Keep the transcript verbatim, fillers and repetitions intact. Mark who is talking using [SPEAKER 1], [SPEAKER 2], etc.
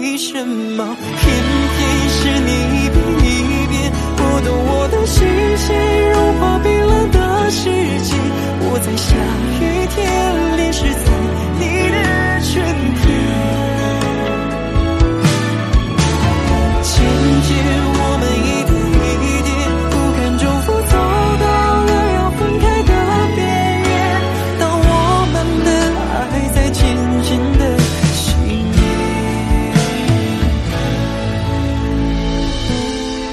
[SPEAKER 1] 为什么偏偏是你变一变，拨动我的心弦，融化冰冷的世界。